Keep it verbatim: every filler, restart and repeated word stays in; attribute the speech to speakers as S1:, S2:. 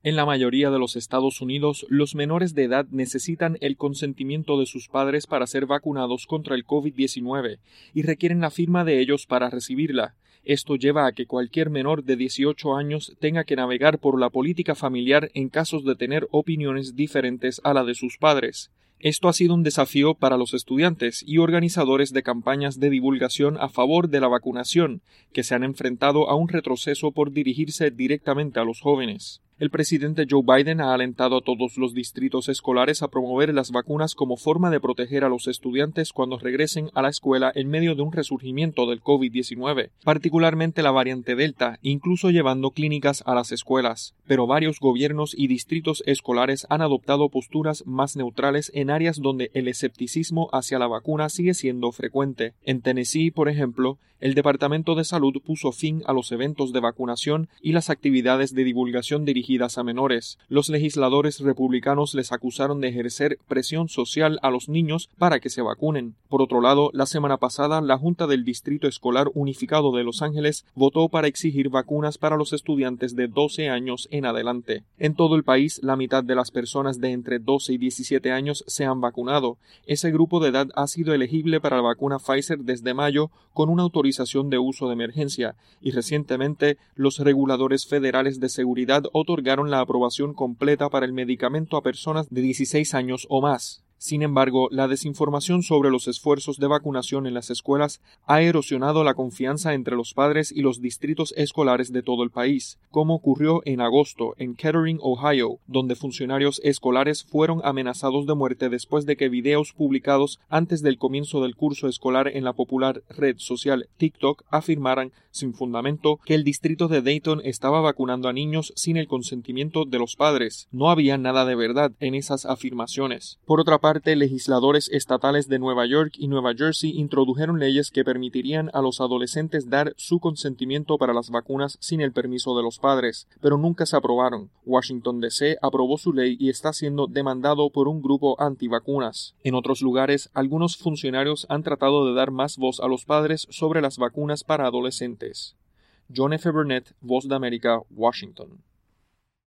S1: En la mayoría de los Estados Unidos, los menores de edad necesitan el consentimiento de sus padres para ser vacunados contra el COVID diecinueve y requieren la firma de ellos para recibirla. Esto lleva a que cualquier menor de dieciocho años tenga que navegar por la política familiar en casos de tener opiniones diferentes a la de sus padres. Esto ha sido un desafío para los estudiantes y organizadores de campañas de divulgación a favor de la vacunación, que se han enfrentado a un retroceso por dirigirse directamente a los jóvenes. El presidente Joe Biden ha alentado a todos los distritos escolares a promover las vacunas como forma de proteger a los estudiantes cuando regresen a la escuela en medio de un resurgimiento del COVID diecinueve, particularmente la variante Delta, incluso llevando clínicas a las escuelas. Pero varios gobiernos y distritos escolares han adoptado posturas más neutrales en áreas donde el escepticismo hacia la vacuna sigue siendo frecuente. En Tennessee, por ejemplo, el Departamento de Salud puso fin a los eventos de vacunación y las actividades de divulgación dirigidas a menores. Los legisladores republicanos les acusaron de ejercer presión social a los niños para que se vacunen. Por otro lado, la semana pasada, la Junta del Distrito Escolar Unificado de Los Ángeles votó para exigir vacunas para los estudiantes de doce años en adelante. En todo el país, la mitad de las personas de entre doce y diecisiete años se han vacunado. Ese grupo de edad ha sido elegible para la vacuna Pfizer desde mayo con una autorización de uso de emergencia, y recientemente los reguladores federales de seguridad otorgaron la aprobación completa para el medicamento a personas de dieciséis años o más. Sin embargo, la desinformación sobre los esfuerzos de vacunación en las escuelas ha erosionado la confianza entre los padres y los distritos escolares de todo el país, como ocurrió en agosto en Kettering, Ohio, donde funcionarios escolares fueron amenazados de muerte después de que videos publicados antes del comienzo del curso escolar en la popular red social TikTok afirmaran, sin fundamento, que el distrito de Dayton estaba vacunando a niños sin el consentimiento de los padres. No había nada de verdad en esas afirmaciones. Por otra parte, legisladores estatales de Nueva York y Nueva Jersey introdujeron leyes que permitirían a los adolescentes dar su consentimiento para las vacunas sin el permiso de los padres, pero nunca se aprobaron. Washington D C aprobó su ley y está siendo demandado por un grupo antivacunas. En otros lugares, algunos funcionarios han tratado de dar más voz a los padres sobre las vacunas para adolescentes. John F. Burnett, Voz de América, Washington.